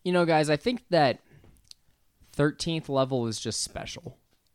Guys, I think that 13th level is just special.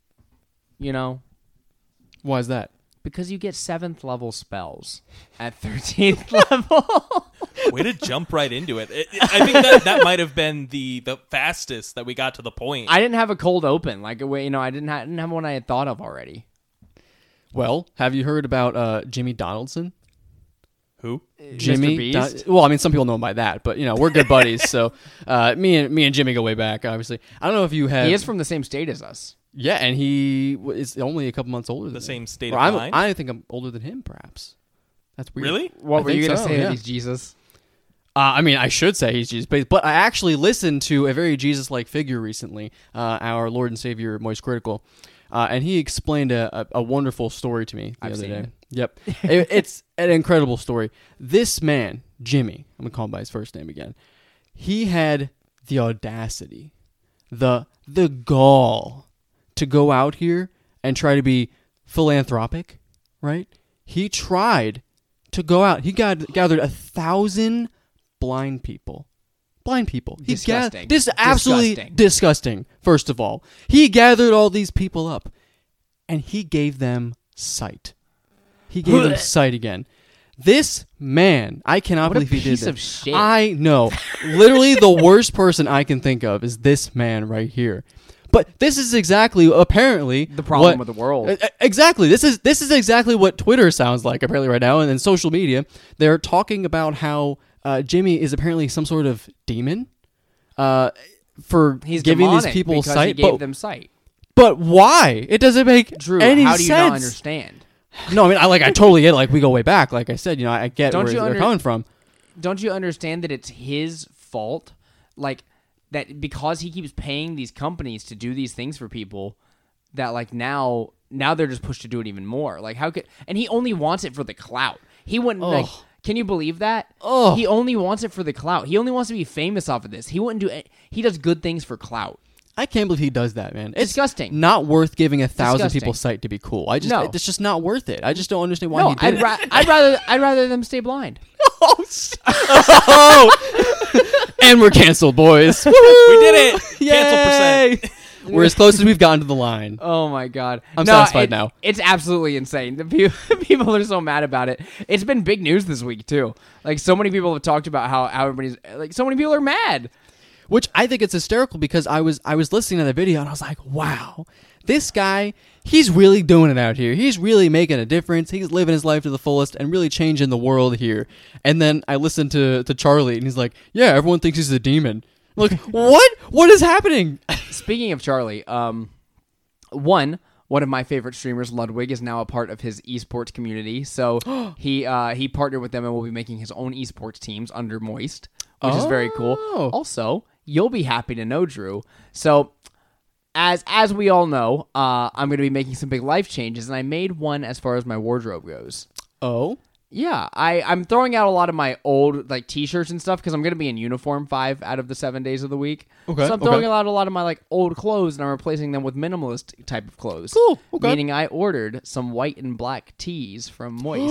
Why is that? Because you get 7th level spells at 13th level. Way to jump right into it. I think that might have been the fastest that we got to the point. I didn't have a cold open. I didn't have one I had thought of already. Well, have you heard about Jimmy Donaldson? Who? Jimmy. Some people know him by that, but we're good buddies. So me and Jimmy go way back. Obviously, I don't know if you have. He is from the same state as us. Yeah, and he is only a couple months older than The me. same state Or of mind? I think I'm older than him, perhaps. That's weird. Really? What I were you think going to so, say yeah. that he's Jesus? I should say he's Jesus, but I actually listened to a very Jesus-like figure recently, our Lord and Savior, Moist Critical, and he explained a wonderful story to me the other day. It. Yep. It's an incredible story. This man, Jimmy, I'm going to call him by his first name again, he had the audacity, the gall to go out here and try to be philanthropic, right? He tried to go out. He gathered 1,000 blind people. Disgusting. This is absolutely disgusting, first of all. He gathered all these people up, and he gave them sight. He gave them sight again. This man, I cannot What a believe he did piece that. of shit. I know. Literally the worst person I can think of is this man right here. But this is exactly, apparently, The problem with the world. Exactly. This is exactly what Twitter sounds like apparently right now, and in social media, they're talking about how Jimmy is apparently some sort of demon for He's giving these demonic people because sight. he gave them sight. But why? It doesn't make Drew, any how do you sense. not understand? No, I totally get it. Like, we go way back. Like I said, I get where they're coming from. Don't you understand that it's his fault? Like, that because he keeps paying these companies to do these things for people, that like now they're just pushed to do it even more. Like, how could, and he only wants it for the clout. He wouldn't like. Can you believe that? Oh. He only wants it for the clout. He only wants to be famous off of this. He wouldn't do it. He does good things for clout. I can't believe he does that, man. It's disgusting. Not worth giving 1,000 Disgusting. people sight to be cool. It's just not worth it. I just don't understand why No, he did it. I'd rather them stay blind. And we're canceled, boys. We did it! Yay! Cancel percent. We're as close as we've gotten to the line. Oh my god! I'm satisfied now. It's absolutely insane. The people are so mad about it. It's been big news this week too. Like, so many people have talked about how everybody's like, so many people are mad. Which I think it's hysterical because I was listening to the video and I was like, wow, this guy, he's really doing it out here. He's really making a difference. He's living his life to the fullest and really changing the world here. And then I listened to Charlie and he's like, yeah, everyone thinks he's a demon. I'm like, what? What is happening? Speaking of Charlie, one of my favorite streamers, Ludwig, is now a part of his esports community. So he partnered with them and will be making his own esports teams under Moist, which is very cool. Also, you'll be happy to know, Drew. So, as we all know, I'm going to be making some big life changes, and I made one as far as my wardrobe goes. Oh? Yeah, I'm throwing out a lot of my old like t-shirts and stuff because I'm going to be in uniform 5 out of the 7 days of the week. Okay, So I'm throwing out a lot of my like old clothes and I'm replacing them with minimalist type of clothes. Cool, okay. Meaning I ordered some white and black tees from Moist.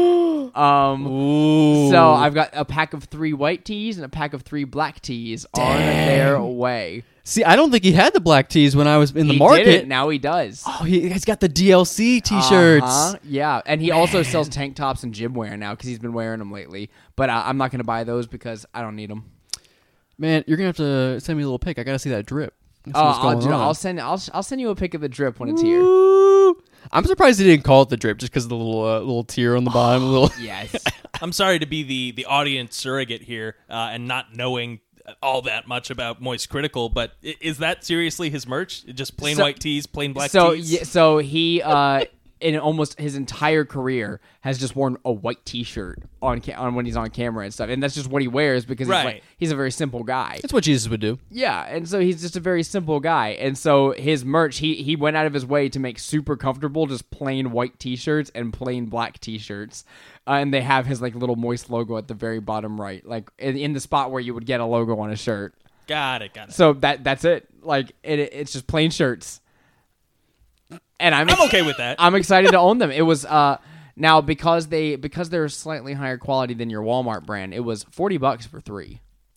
Ooh. So I've got a pack of 3 white tees and a pack of 3 black tees on their way. See, I don't think he had the black tees when I was in the He market. didn't, now he does. Oh, he's got the DLC t-shirts. Yeah, and he also sells tank tops and gym wear now because he's been wearing them lately. But I'm not going to buy those because I don't need them. Man, you're going to have to send me a little pic. I got to see that drip. Let's see what's going on. I'll send you a pic of the drip when it's here. Ooh. I'm surprised he didn't call it the drip just because of the little tear on the bottom. Yes. I'm sorry to be the audience surrogate here and not knowing all that much about Moist Critical, but is that seriously his merch? Just plain white tees, plain black tees? Yeah, so he, in almost his entire career, has just worn a white T-shirt on when he's on camera and stuff, and that's just what he wears because he's a very simple guy. That's what Jesus would do. Yeah, and so he's just a very simple guy, and so his merch, he went out of his way to make super comfortable, just plain white T-shirts and plain black T-shirts. And they have his like little Moist logo at the very bottom right, like in the spot where you would get a logo on a shirt. Got it. So that's it. Like it's just plain shirts. And I'm okay with that. I'm excited to own them. It was now because they're slightly higher quality than your Walmart brand. It was $40 for 3.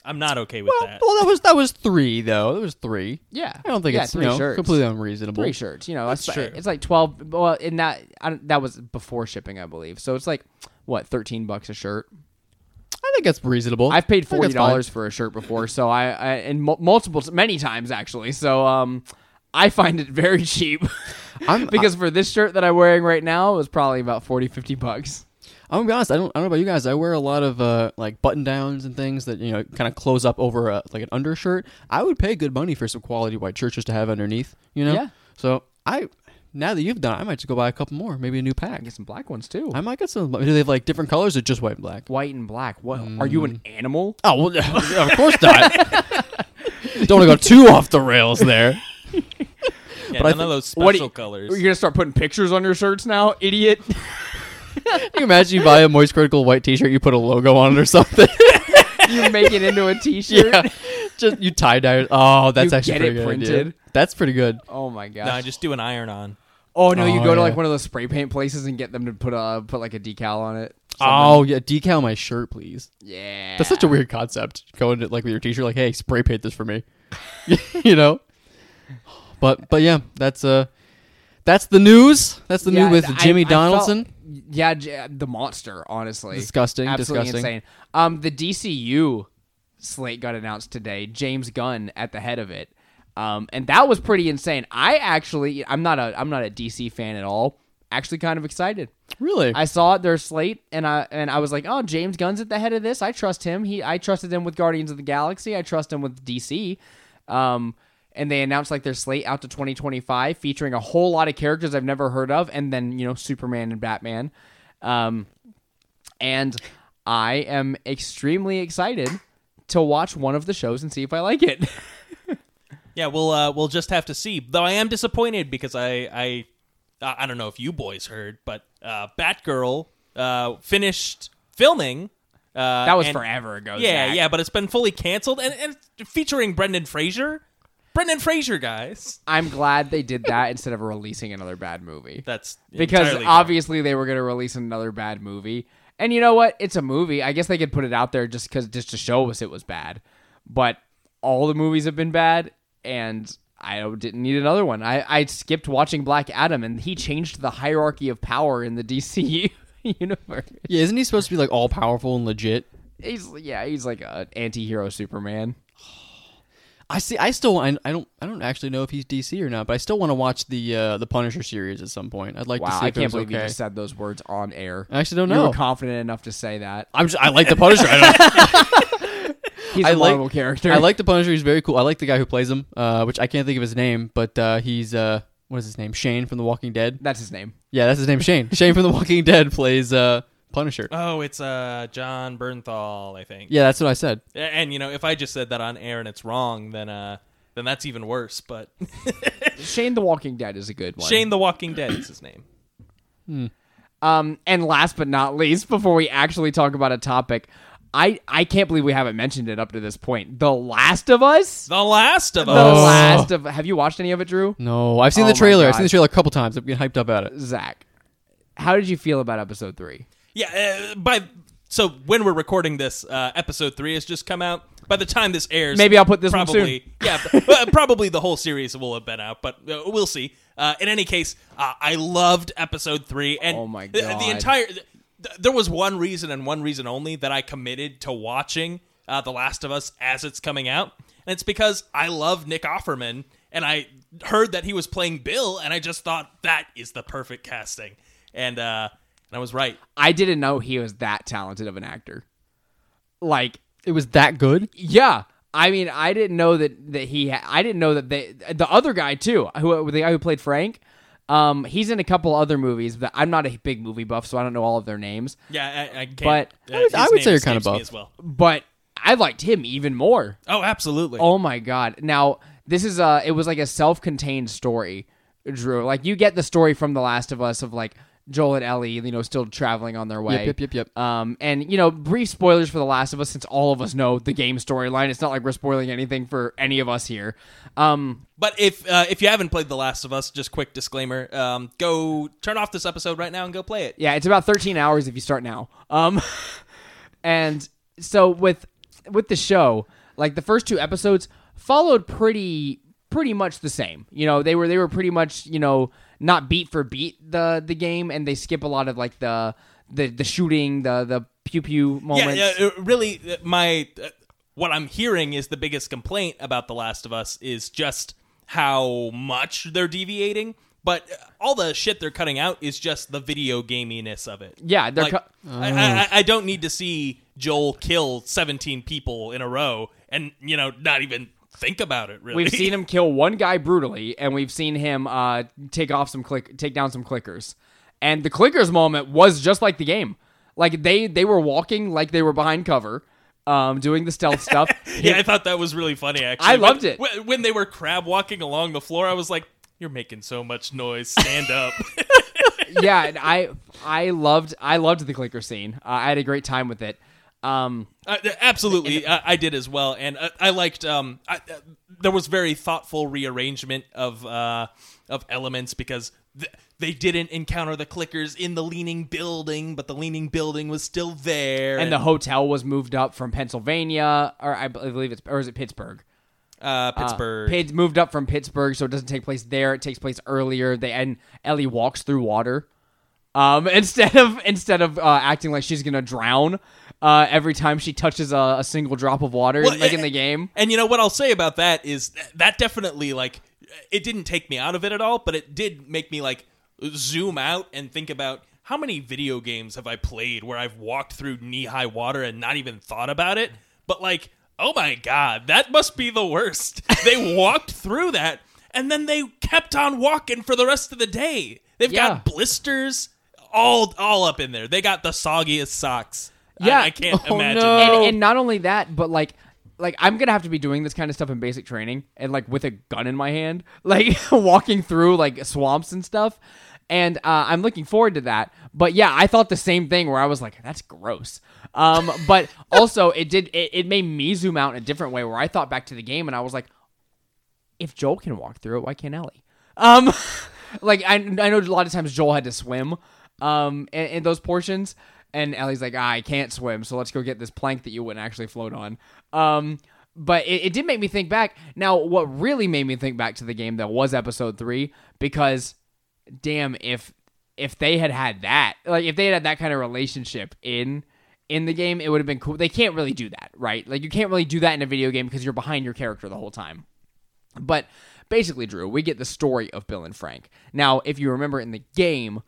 I'm not okay with that. Well, that was 3 though. That was 3. Yeah, I don't think it's 3 shirts. completely unreasonable. 3 shirts. That's true. It's like 12. Well, in that was before shipping, I believe. So it's like what, $13 a shirt. I think that's reasonable. I've paid I think that's fine. $40 for a shirt before, so I and many times actually. So I find it very cheap because for this shirt that I'm wearing right now, it was probably about $40-$50. I'm gonna be honest. I don't know about you guys. I wear a lot of like button downs and things that kind of close up over like an undershirt. I would pay good money for some quality white shirts just to have underneath. Yeah. So now that you've done it, I might just go buy a couple more, maybe a new pack. Get some black ones too. I might get some. Do they have like different colors or just white and black? White and black. What? Are you an animal? Oh, well, of course not. Don't want to go too off the rails there. Yeah, none of those special colors. You're gonna start putting pictures on your shirts now, idiot. Can you imagine you buy a Moist Critical white T-shirt, you put a logo on it or something? You make it into a T-shirt. Yeah. Just you tie-dye it. Oh, that's You actually get pretty it good printed. idea. That's pretty good. Oh my gosh. No, I just do an iron-on. Oh no, you go to yeah. like one of those spray paint places and get them to put like a decal on it. Oh, yeah, decal my shirt, please. Yeah. That's such a weird concept. Going to like with your T-shirt, like, hey, spray paint this for me. you know. But yeah, that's the news. That's the news with Jimmy Donaldson. The monster, honestly. Disgusting. Absolutely Disgusting. insane. The DCU slate got announced today. James Gunn at the head of it. And that was pretty insane. I'm not a DC fan at all. Actually kind of excited. Really? I saw their slate and I was like, "Oh, James Gunn's at the head of this. I trust him. I trusted him with Guardians of the Galaxy. I trust him with DC." And they announced like their slate out to 2025 featuring a whole lot of characters I've never heard of and then, Superman and Batman. And I am extremely excited to watch one of the shows and see if I like it. Yeah, we'll just have to see. Though I am disappointed because I don't know if you boys heard, but Batgirl finished filming. That was forever ago. Yeah, Zach. yeah, but it's been fully canceled and featuring Brendan Fraser. Brendan Fraser, guys. I'm glad they did that instead of releasing another bad movie. That's because entirely obviously they were going to release another bad movie. And you know what? It's a movie. I guess they could put it out there just to show us it was bad. But all the movies have been bad, and I didn't need another one. I skipped watching Black Adam, and he changed the hierarchy of power in the DCU universe. Yeah, isn't he supposed to be like all powerful and legit? He's like an anti-hero Superman. I don't actually know if he's DC or not, but I still want to watch the Punisher series at some point. I'd like to see if I it can't was believe okay. you just said those words on air. I actually don't You know. were confident enough to say that. I like the Punisher. He's a Marvel character. I like the Punisher. He's very cool. I like the guy who plays him, which I can't think of his name, but he's what is his name? Shane from The Walking Dead. That's his name. Yeah, that's his name. Shane. Shane from The Walking Dead plays Punisher. Oh, it's John Bernthal, I think. Yeah, that's what I said. And if I just said that on air and it's wrong, then that's even worse. But Shane the Walking Dead is a good one. Shane the Walking Dead is his name. And last but not least, before we actually talk about a topic, I can't believe we haven't mentioned it up to this point. The Last of Us? The Last of The Us. Last of... Have you watched any of it, Drew? No, I've seen Oh the trailer. my I've seen the God. trailer a couple times. I've been hyped up at it. Zach, how did you feel about episode 3? Yeah, so when we're recording this, episode 3 has just come out. By the time this airs, Maybe I'll put this one probably, soon. Yeah, probably the whole series will have been out, but we'll see. In any case, I loved episode 3, and Oh my God. the entire. There was one reason and one reason only that I committed to watching The Last of Us as it's coming out, and it's because I love Nick Offerman, and I heard that he was playing Bill, and I just thought that is the perfect casting, and I was right. I didn't know he was that talented of an actor. Like, It was that good? yeah. I mean, I didn't know that he... I didn't know that the other guy, too, the guy who played Frank... he's in a couple other movies, but I'm not a big movie buff, so I don't know all of their names. Yeah, I can't. But I would say you're kind of escapes me buff. as well. But I liked him even more. Oh, absolutely. Oh my God. Now, this is it was like a self-contained story, Drew. Like, you get the story from The Last of Us of like Joel and Ellie, still traveling on their way. Yep. And brief spoilers for The Last of Us, since all of us know the game storyline. It's not like we're spoiling anything for any of us here. But if you haven't played The Last of Us, just quick disclaimer: go turn off this episode right now and go play it. Yeah, it's about 13 hours if you start now. And so with the show, like the first 2 episodes followed pretty much the same. You know, they were pretty much, you know, not beat for beat the game, and they skip a lot of like the shooting, the pew pew moments. Yeah, really, what I'm hearing is the biggest complaint about The Last of Us is just how much they're deviating. But all the shit they're cutting out is just the video gaminess of it. Yeah, they're like, I don't need to see Joel kill 17 people in a row and, you know, not even think about it, really. We've seen him kill one guy brutally, and we've seen him take down some clickers. And the clickers moment was just like the game. Like they were walking like they were behind cover, doing the stealth stuff. Yeah, I thought that was really funny, actually. I loved it. When they were crab walking along the floor, I was like, you're making so much noise. Stand up. Yeah, and I loved the clicker scene. I had a great time with it. Absolutely, I did as well, and I liked. There was very thoughtful rearrangement of elements because they didn't encounter the clickers in the leaning building, but the leaning building was still there, and the hotel was moved up from Pennsylvania, or I believe is it Pittsburgh? Pittsburgh. Moved up from Pittsburgh, so it doesn't take place there. It takes place earlier. And Ellie walks through water, instead of acting like she's gonna drown every time she touches a single drop of water, like in the game. And you know what I'll say about that is that definitely, like, it didn't take me out of it at all, but it did make me like zoom out and think about how many video games have I played where I've walked through knee-high water and not even thought about it, but like, oh my God, that must be the worst. They walked through that, and then they kept on walking for the rest of the day. They've got blisters all up in there. They got the soggiest socks. Yeah. I can't imagine. no. And not only that, but like I'm gonna have to be doing this kind of stuff in basic training, and like with a gun in my hand, like walking through like swamps and stuff. And I'm looking forward to that. But yeah, I thought the same thing where I was like, that's gross. But also it made me zoom out in a different way where I thought back to the game and I was like, if Joel can walk through it, why can't Ellie? Like I know a lot of times Joel had to swim in those portions, and Ellie's like, I can't swim, so let's go get this plank that you wouldn't actually float on. But it did make me think back. Now, what really made me think back to the game though was episode 3, because damn, if they had that, like if they had that kind of relationship in the game, it would have been cool. They can't really do that, right? Like you can't really do that in a video game because you're behind your character the whole time. But basically, Drew, we get the story of Bill and Frank. Now, if you remember in the game,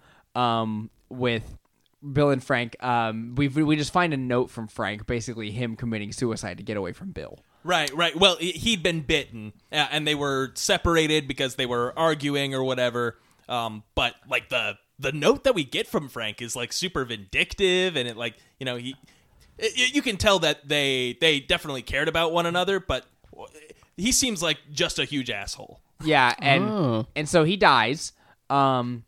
with Bill and Frank, we just find a note from Frank, basically him committing suicide to get away from Bill. Right. Well, he'd been bitten, and they were separated because they were arguing or whatever. But like the note that we get from Frank is like super vindictive, and it like, you know, you can tell that they definitely cared about one another, but he seems like just a huge asshole. Yeah, and so he dies, and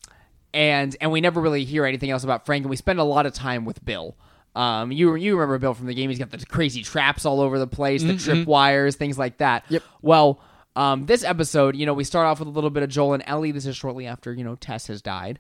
we never really hear anything else about Frank, and we spend a lot of time with Bill. You remember Bill from the game? He's got the crazy traps all over the place, the trip wires, things like that. Yep. Well, this episode, you know, we start off with a little bit of Joel and Ellie. This is shortly after, you know, Tess has died.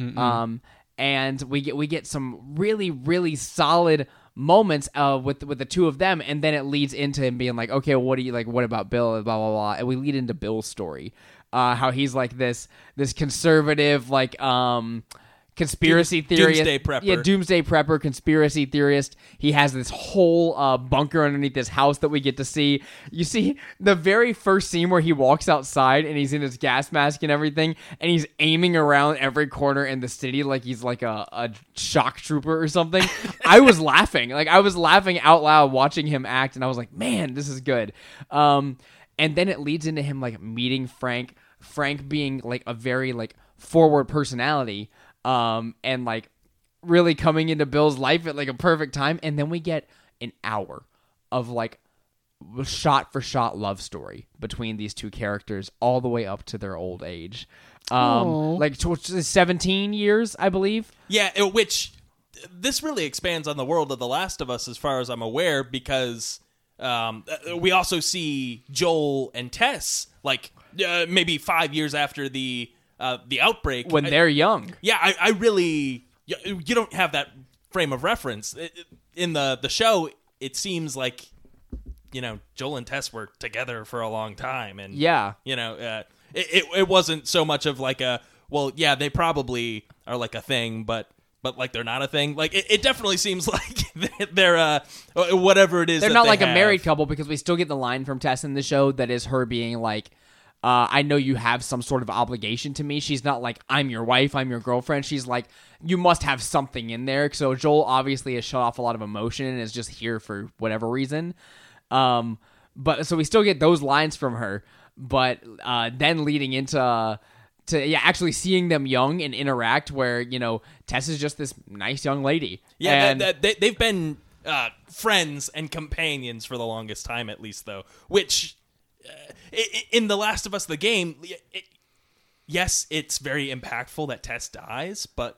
And we get some really, really solid moments with the two of them, and then it leads into him being like, okay, well, what about Bill, blah blah blah, and we lead into Bill's story, how he's like this conservative, like conspiracy theorist, doomsday prepper, conspiracy theorist. He has this whole bunker underneath this house that we get to see. You see the very first scene where he walks outside and he's in his gas mask and everything, and he's aiming around every corner in the city like he's like a shock trooper or something. I was laughing out loud watching him act, and I was like, man, this is good. And then it leads into him like meeting Frank being like a very like forward personality, and like really coming into Bill's life at like a perfect time. And then we get an hour of like shot for shot love story between these two characters all the way up to their old age. Like 17 years, I believe. Yeah, which this really expands on the world of The Last of Us as far as I'm aware, because we also see Joel and Tess like maybe 5 years after the outbreak, when they're young. Yeah, I really, you don't have that frame of reference in the show. It seems like, Joel and Tess were together for a long time, and Yeah. it wasn't so much of like a, well, yeah, they probably are like a thing, but like they're not a thing. Like it definitely seems like they're whatever it is. They're that not they like a have. married couple, because we still get the line from Tess in the show that is her being like, I know you have some sort of obligation to me. She's not like, I'm your wife, I'm your girlfriend. She's like, you must have something in there. So Joel obviously has shut off a lot of emotion and is just here for whatever reason. But so we still get those lines from her. But then leading into actually seeing them young and interact, where Tess is just this nice young lady. Yeah, And they've been friends and companions for the longest time, at least, though. Which, in The Last of Us, the game, yes, it's very impactful that Tess dies, but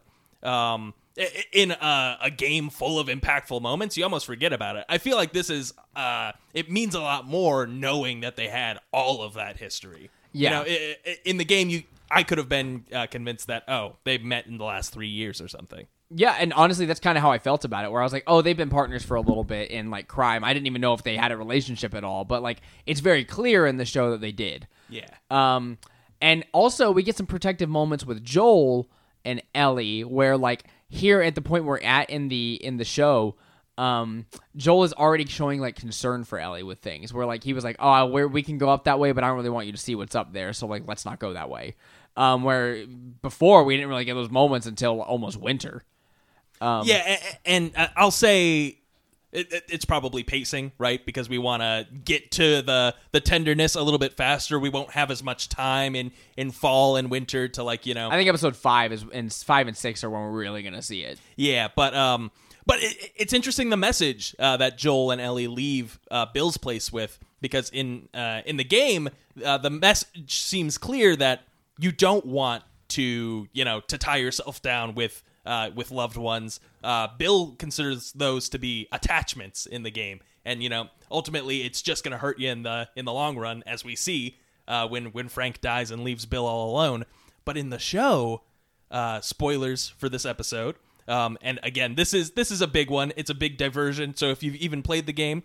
in a game full of impactful moments, you almost forget about it. I feel like this is, it means a lot more knowing that they had all of that history. Yeah. In the game, I could have been convinced that, they met in the last 3 years or something. yeah, and honestly, that's kind of how I felt about it, where I was like, oh, they've been partners for a little bit in like crime. I didn't even know if they had a relationship at all, but like it's very clear in the show that they did. Yeah. And also we get some protective moments with Joel and Ellie, where like here at the point we're at in the show, Joel is already showing like concern for Ellie with things, where like he was like, oh, we can go up that way, but I don't really want you to see what's up there, so like let's not go that way. Where before we didn't really get those moments until almost winter. Yeah, and I'll say it's probably pacing, right? Because we want to get to the tenderness a little bit faster. We won't have as much time in fall and winter to like, I think episode 5 and 5 and 6 are when we're really gonna see it. Yeah, but it's interesting the message that Joel and Ellie leave Bill's place with, because in the game the message seems clear that you don't want to tie yourself down with loved ones. Bill considers those to be attachments in the game, and ultimately it's just going to hurt you in the long run, as we see when Frank dies and leaves Bill all alone. But in the show, spoilers for this episode, and again, this is a big one. It's a big diversion. So if you've even played the game,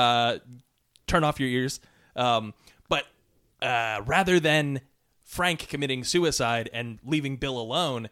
turn off your ears. But rather than Frank committing suicide and leaving Bill alone,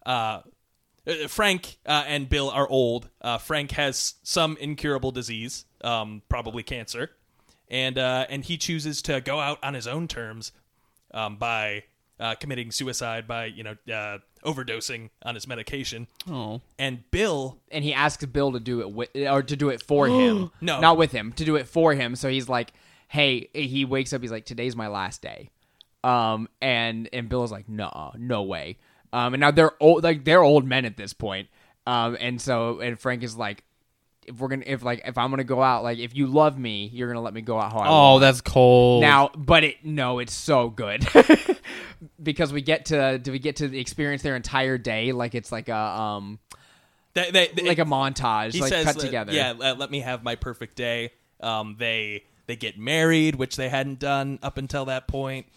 Frank and Bill are old. Frank has some incurable disease, probably cancer, and he chooses to go out on his own terms by committing suicide by overdosing on his medication. Oh, And he asks Bill to do it to do it for him. No. Not with him, to do it for him. So he's like, hey, he wakes up, he's like, today's my last day. And Bill is like, no way. And now they're old men at this point. And Frank is like, if I'm gonna go out, like if you love me, you're gonna let me go out how I want. that's cold. Now, but it's so good because we get to experience their entire day, like it's like a like a montage, he like says, cut together. Yeah, let me have my perfect day. They get married, which they hadn't done up until that point.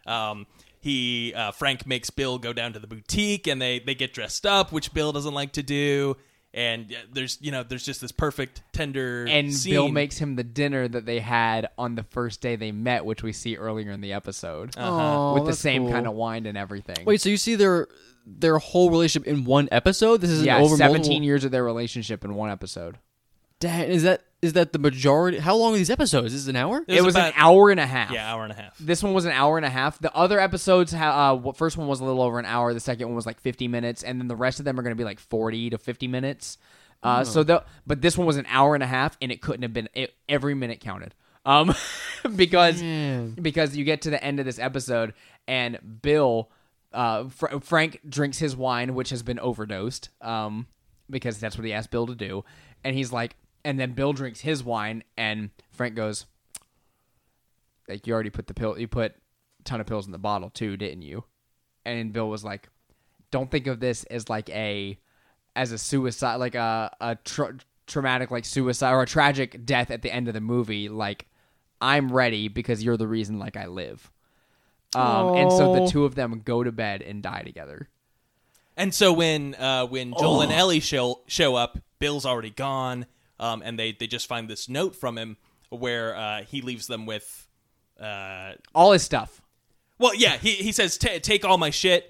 Frank makes Bill go down to the boutique, and they get dressed up, which Bill doesn't like to do. And there's just this perfect tender and scene. Bill makes him the dinner that they had on the first day they met, which we see earlier in the episode, Oh, with the that's same cool. kind of wine and everything. Wait, so you see their whole relationship in one episode? This is yeah, over 17 multiple... years of their relationship in one episode. Dang, is that the majority? How long are these episodes? Is it an hour? It It was about- an hour and a half. Yeah, hour and a half. This one was an hour and a half. The other episodes, first one was a little over an hour. The second one was like 50 minutes, and then the rest of them are going to be like 40 to 50 minutes. But this one was an hour and a half, and it couldn't have been. Every minute counted. Because you get to the end of this episode, and Bill, Frank drinks his wine, which has been overdosed, because that's what he asked Bill to do, and he's like, and then Bill drinks his wine, and Frank goes, like, you already put you put a ton of pills in the bottle too, didn't you? And Bill was like, don't think of this as like as a suicide, like a traumatic like suicide or a tragic death at the end of the movie. Like, I'm ready because you're the reason like I live. And so the two of them go to bed and die together. And so when Joel and Ellie show up, Bill's already gone, and they just find this note from him, where he leaves them with all his stuff. well, yeah, he says take all my shit,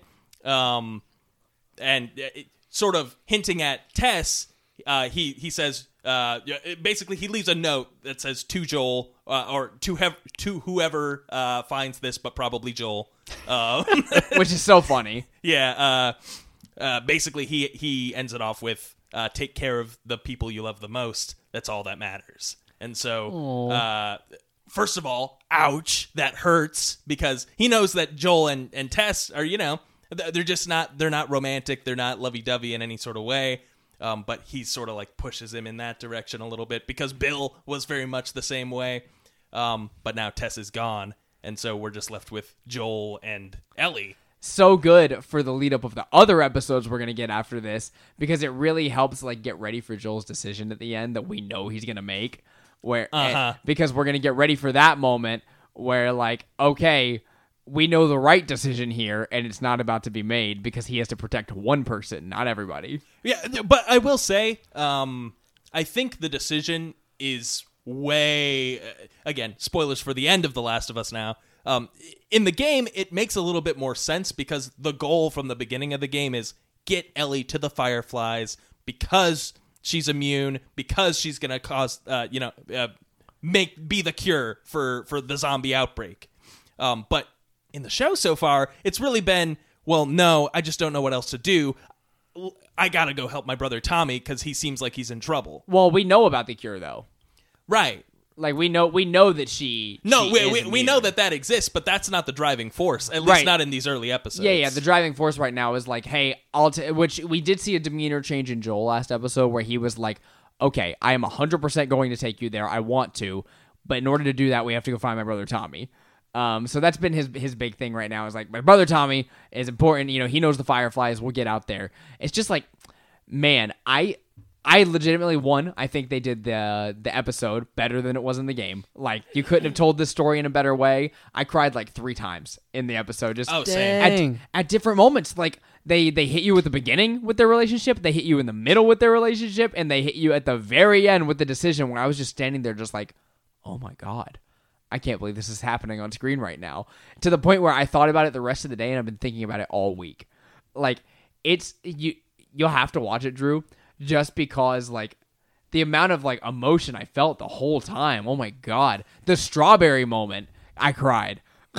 and sort of hinting at Tess. He says basically he leaves a note that says to Joel or to whoever finds this, but probably Joel, Which is so funny. Yeah. Basically, he ends it off with take care of the people you love the most. That's all that matters. And so, first of all, ouch, that hurts, because he knows that Joel and Tess are, they're not romantic. They're not lovey-dovey in any sort of way. But he sort of like pushes him in that direction a little bit, because Bill was very much the same way. But now Tess is gone. And so we're just left with Joel and Ellie. So good for the lead up of the other episodes we're going to get after this, because it really helps like get ready for Joel's decision at the end that we know he's going to make, where because we're going to get ready for that moment where like, okay, we know the right decision here and it's not about to be made because he has to protect one person, not everybody. Yeah, but I will say, I think the decision is way, again, spoilers for the end of The Last of Us now. In the game, it makes a little bit more sense, because the goal from the beginning of the game is get Ellie to the Fireflies because she's immune, because she's going to cause, be the cure for the zombie outbreak. But in the show so far, it's really been, well, no, I just don't know what else to do. I got to go help my brother Tommy because he seems like he's in trouble. Well, we know about the cure though. Right. Like we know that she. No, she we know that exists, but that's not the driving force. At least not in these early episodes. Yeah. The driving force right now is like, hey, which we did see a demeanor change in Joel last episode where he was like, okay, I am 100% going to take you there. I want to, but in order to do that, we have to go find my brother Tommy. So that's been his big thing right now. Is like, my brother Tommy is important. He knows the Fireflies. We'll get out there. It's just like, man, I legitimately I think they did the episode better than it was in the game. Like, you couldn't have told this story in a better way. I cried like 3 times in the episode. Just same. At different moments. Like, they hit you at the beginning with their relationship, they hit you in the middle with their relationship, and they hit you at the very end with the decision where I was just standing there just like, oh my God, I can't believe this is happening on screen right now. To the point where I thought about it the rest of the day, and I've been thinking about it all week. Like, you'll have to watch it, Drew. Just because, like, the amount of, like, emotion I felt the whole time. Oh, my God. The strawberry moment, I cried.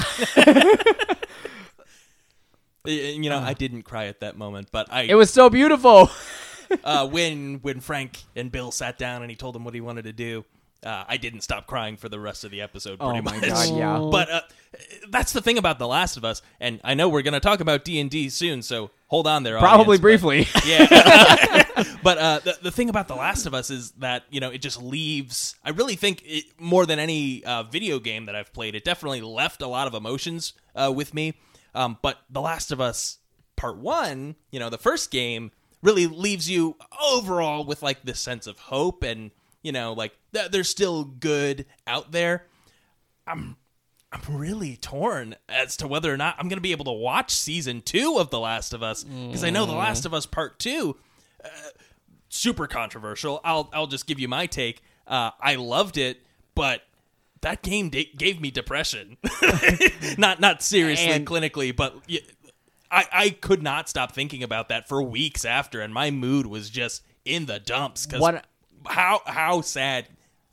I didn't cry at that moment, but It was so beautiful. When Frank and Bill sat down and he told them what he wanted to do, I didn't stop crying for the rest of the episode, pretty much. Oh, my God, yeah. But that's the thing about The Last of Us, and I know we're going to talk about D&D soon, so hold on there, Probably audience, briefly. Yeah. But the thing about The Last of Us is that, it just leaves... I really think more than any video game that I've played, it definitely left a lot of emotions with me. But The Last of Us Part 1, the first game, really leaves you overall with, like, this sense of hope and... there's still good out there. I'm really torn as to whether or not I'm going to be able to watch season 2 of The Last of Us, because I know The Last of Us Part 2, super controversial. I'll just give you my take. I loved it, but that game gave me depression. not seriously, clinically, but I could not stop thinking about that for weeks after, and my mood was just in the dumps because. How sad.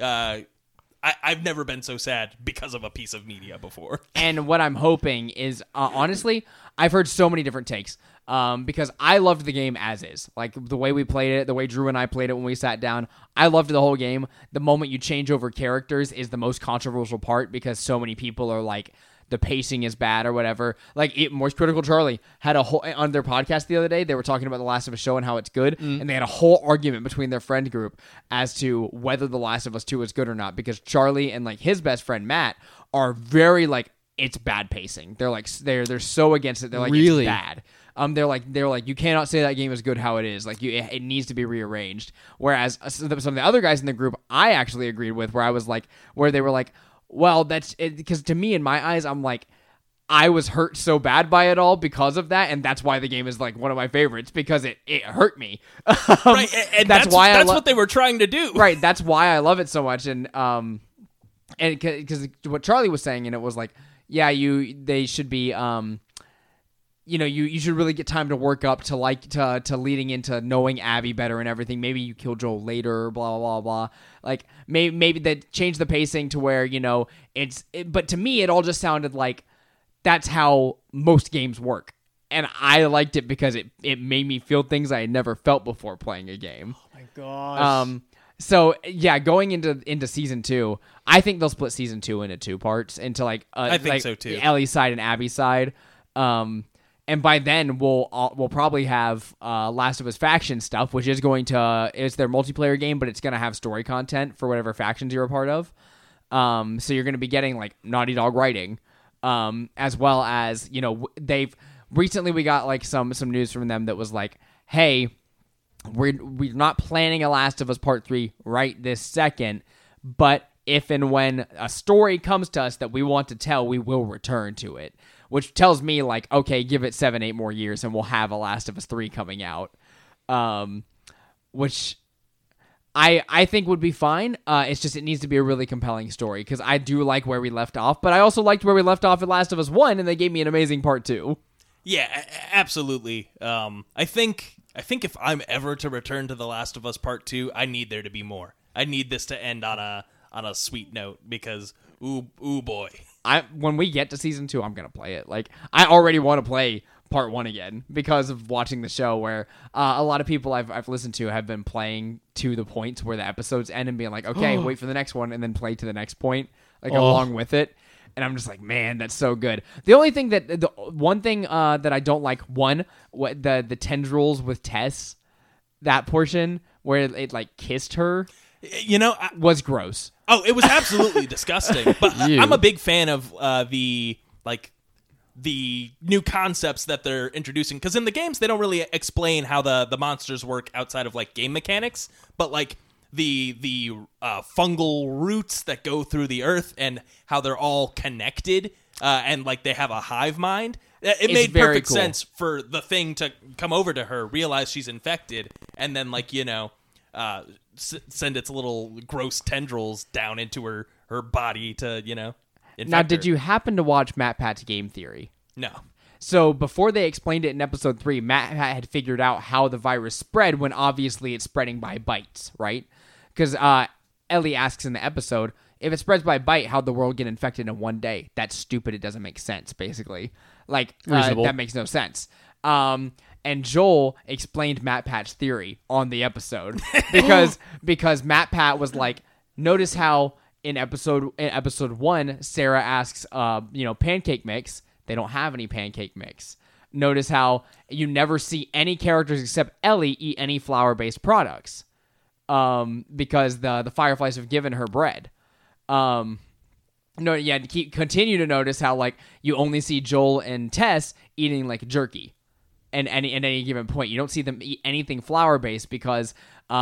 I've never been so sad because of a piece of media before. And what I'm hoping is, honestly, I've heard so many different takes because I loved the game as is. Like, the way we played it, the way Drew and I played it when we sat down, I loved the whole game. The moment you change over characters is the most controversial part because so many people are like, the pacing is bad or whatever. Like, Moist Critical Charlie had a whole, on their podcast the other day, they were talking about The Last of Us show and how it's good, and they had a whole argument between their friend group as to whether The Last of Us 2 is good or not, because Charlie and, like, his best friend Matt are very, like, it's bad pacing. They're like, they're so against it. They're like, really? It's bad. They're like, you cannot say that game is good how it is. Like, it needs to be rearranged. Whereas some of the other guys in the group, I actually agreed with, where they were like, well, that's it, because to me, in my eyes, I'm like, I was hurt so bad by it all because of that, and that's why the game is like one of my favorites, because it hurt me. Right, and that's why that's what they were trying to do. Right, that's why I love it so much, and and because what Charlie was saying, and it was like, yeah, they should be, you should really get time to work up to leading into knowing Abby better and everything. Maybe you kill Joel later, blah blah blah. Like maybe they change the pacing to where but to me it all just sounded like that's how most games work, and I liked it because it made me feel things I had never felt before playing a game. Oh my gosh. So yeah, going into season 2, I think they'll split season 2 into 2 parts, into like I think so too. Ellie's side and Abby's side. And by then we'll probably have Last of Us faction stuff, which is it's their multiplayer game, but it's going to have story content for whatever factions you're a part of. So you're going to be getting like Naughty Dog writing, as well as they've recently we got like some news from them that was like, hey, we're not planning a Last of Us Part 3 right this second, but if and when a story comes to us that we want to tell, we will return to it. Which tells me, like, okay, give it 7-8 more years and we'll have a Last of Us 3 coming out. Which I think would be fine. It's just it needs to be a really compelling story, because I do like where we left off, but I also liked where we left off at Last of Us 1, and they gave me an amazing part 2. Yeah, absolutely. I think if I'm ever to return to The Last of Us Part 2, I need there to be more. I need this to end on a sweet note, because ooh boy. When we get to season 2, I'm gonna play it. Like, I already want to play part 1 again because of watching the show, where a lot of people I've listened to have been playing to the points where the episodes end and being like, okay, wait for the next one, and then play to the next point, like along with it. And I'm just like, man, that's so good. The only thing the one thing that I don't like, the tendrils with Tess, that portion where it like kissed her, was gross. Oh, it was absolutely disgusting. But I'm a big fan of the new concepts that they're introducing, because in the games they don't really explain how the monsters work outside of like game mechanics, but like the fungal roots that go through the earth and how they're all connected, and like they have a hive mind. It made perfect sense for the thing to come over to her, realize she's infected, and then like send its little gross tendrils down into her body to infect Now, did her. you happen to watch MatPat's Game Theory? No. So before they explained it in episode 3, Matt had figured out how the virus spread, when obviously it's spreading by bites, right? Because Ellie asks in the episode, if it spreads by bite, how'd the world get infected in one day? That's stupid. It doesn't make sense, basically. Like, that makes no sense. And Joel explained MatPat's theory on the episode because MatPat was like, notice how in episode 1, Sarah asks, pancake mix. They don't have any pancake mix. Notice how you never see any characters except Ellie eat any flour-based products, because the Fireflies have given her bread. Continue to notice how like you only see Joel and Tess eating like jerky. And at any given point, you don't see them eat anything flour-based because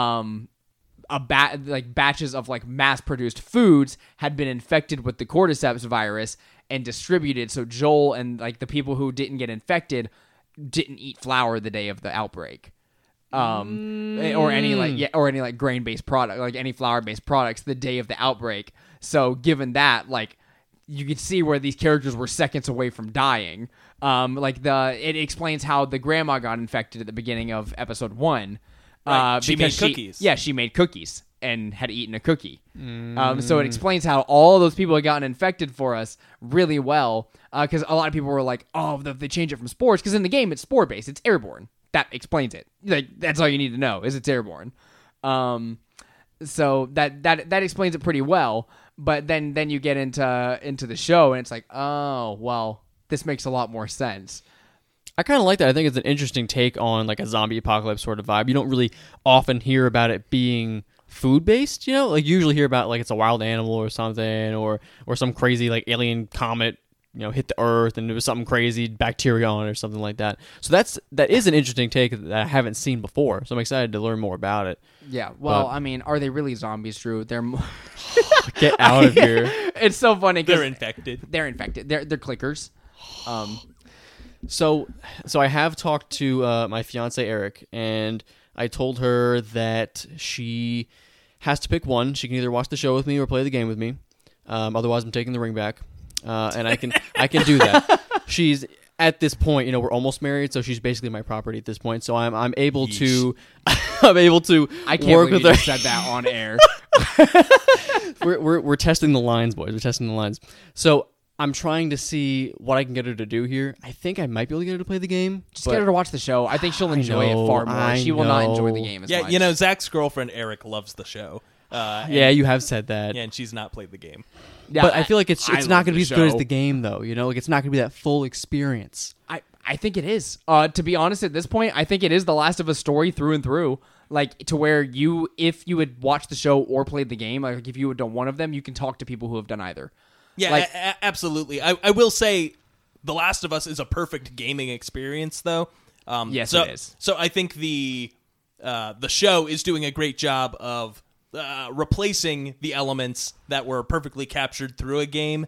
batches of like mass-produced foods had been infected with the cordyceps virus and distributed. So Joel and like the people who didn't get infected didn't eat flour the day of the outbreak, or any grain-based product, like any flour-based products the day of the outbreak. So given that, like, you could see where these characters were seconds away from dying. It explains how the grandma got infected at the beginning of episode 1. Right. She made cookies. She made cookies and had eaten a cookie. So it explains how all those people had gotten infected for us really well. Because a lot of people were like, oh, they change it from spores. Because in the game, it's spore-based. It's airborne. That explains it. Like, that's all you need to know, is it's airborne. So that explains it pretty well. But then you get into the show, and it's like, oh, well, this makes a lot more sense. I kind of like that. I think it's an interesting take on like a zombie apocalypse sort of vibe. You don't really often hear about it being food-based, Like you usually hear about like it's a wild animal or something, or some crazy like alien comet, hit the Earth and there was something crazy bacteria on it or something like that. So that is an interesting take that I haven't seen before. So I'm excited to learn more about it. Yeah. Well, I mean, are they really zombies, Drew? They're get out of here. It's so funny. They're infected. They're infected. They're clickers. So I have talked to my fiance Eric, and I told her that she has to pick one. She can either watch the show with me or play the game with me. Otherwise, I'm taking the ring back, and I can do that. She's at this point, we're almost married, so she's basically my property at this point. So I'm able to I'm able to I can't work believe with you her. just said that on air. We're testing the lines, boys. We're testing the lines. So I'm trying to see what I can get her to do here. I think I might be able to get her to play the game. Just get her to watch the show. I think she'll enjoy it far more. I She will not enjoy know. the game as Yeah, much. Zach's girlfriend Eric loves the show. Yeah, you have said that. and she's not played the game. Yeah, But I feel like it's I not love going to be the as good as show. the game, though. Like it's not going to be that full experience. I think it is. To be honest, at this point, I think it is the Last of Us story through and through. Like, to where if you had watched the show or played the game, like if you had done one of them, you can talk to people who have done either. Yeah, Like- absolutely. I will say The Last of Us is a perfect gaming experience, though. Yes, so, it is. So I think the show is doing a great job of replacing the elements that were perfectly captured through a game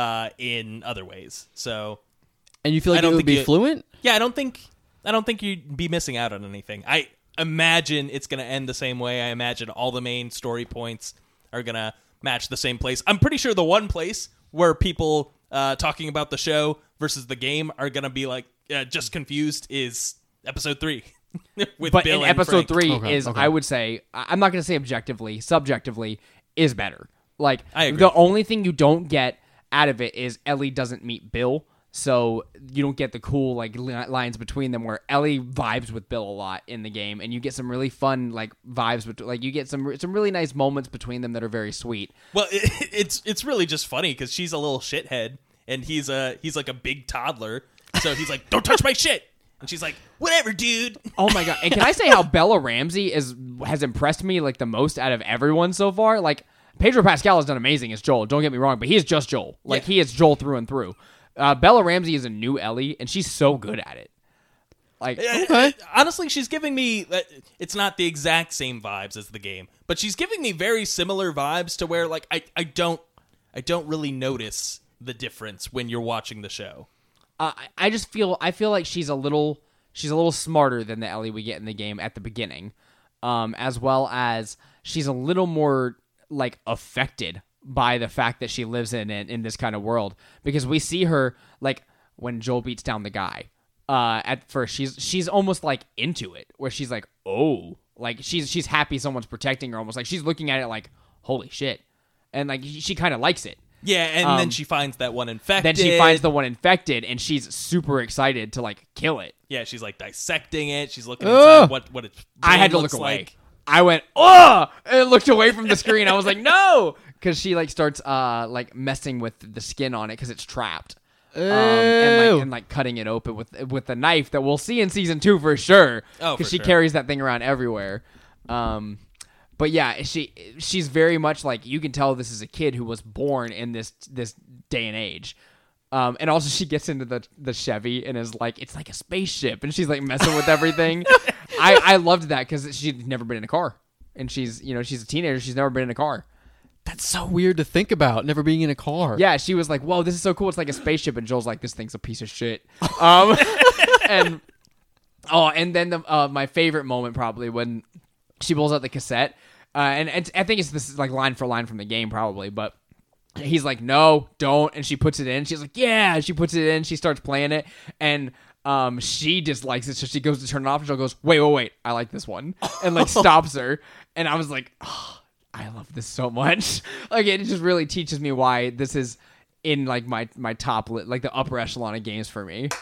in other ways. So And you feel I like don't it would think be you- fluent? yeah, I don't think you'd be missing out on anything. I imagine it's going to end the same way. I imagine all the main story points are going to match the same place. I'm pretty sure the one place where people talking about the show versus the game are going to be like just confused is episode 3 with But Bill in and episode Frank. 3 Okay, is, okay. I would say, I'm not going to say objectively, subjectively, is better. Like, I agree. the only thing you don't get out of it is Ellie doesn't meet Bill, so you don't get the cool like lines between them where Ellie vibes with Bill a lot in the game, and you get some really fun like vibes, like you get some really nice moments between them that are very sweet. Well, it's really just funny because she's a little shithead and he's like a big toddler, so he's like, "Don't touch my shit," and she's like, "Whatever, dude." Oh my god! And can I say how Bella Ramsey has impressed me like the most out of everyone so far? Like Pedro Pascal has done amazing as Joel. Don't get me wrong, but he is just Joel. Like Yeah. he is Joel through and through. Bella Ramsey is a new Ellie, and she's so good at it. Like Okay. Honestly, she's giving me. It's not the exact same vibes as the game, but she's giving me very similar vibes to where like I don't really notice the difference when you're watching the show. I feel like she's a little smarter than the Ellie we get in the game at the beginning, as well as she's a little more like affected by the fact that she lives in this kind of world, because we see her like when Joel beats down the guy. At first, she's almost like into it, where she's like, oh, like she's happy someone's protecting her, almost like she's looking at it like, holy shit, and like she kind of likes it. Yeah, and then she finds that one infected. Then she finds the one infected, and she's super excited to like kill it. Yeah, she's like dissecting it. She's looking Ugh. inside what its I had to brain look looks away. like. I went, oh, and looked away from the screen. I was like, no, because she like starts like messing with the skin on it because it's trapped, and like cutting it open with the knife that we'll see in season 2 for sure. Oh, because for she sure. carries that thing around everywhere. But yeah, she's very much like, you can tell this is a kid who was born in this day and age. And also she gets into the Chevy and is like, it's like a spaceship, and she's like messing with everything. I loved that because she'd never been in a car, and she's a teenager. She's never been in a car. That's so weird to think about, never being in a car. Yeah, she was like, whoa, this is so cool. It's like a spaceship. And Joel's like, this thing's a piece of shit. And then my favorite moment probably when she pulls out the cassette, and I think it's this like line for line from the game probably, but he's like, no, don't, and she puts it in. She's like, yeah, she puts it in. She starts playing it, and she dislikes it, so she goes to turn it off, and she goes, wait, I like this one, and like stops her, and I was like, oh, I love this so much. Like it just really teaches me why this is in like my top like the upper echelon of games for me.